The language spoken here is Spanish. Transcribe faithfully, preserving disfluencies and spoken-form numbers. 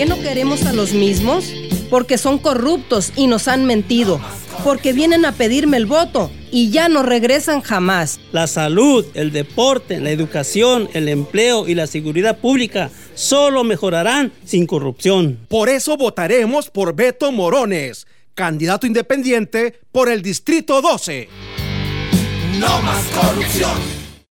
qué no queremos a los mismos? Porque son corruptos y nos han mentido. Porque vienen a pedirme el voto y ya no regresan jamás. La salud, el deporte, la educación, el empleo y la seguridad pública solo mejorarán sin corrupción. Por eso votaremos por Beto Morones, candidato independiente por el Distrito doce. No más corrupción.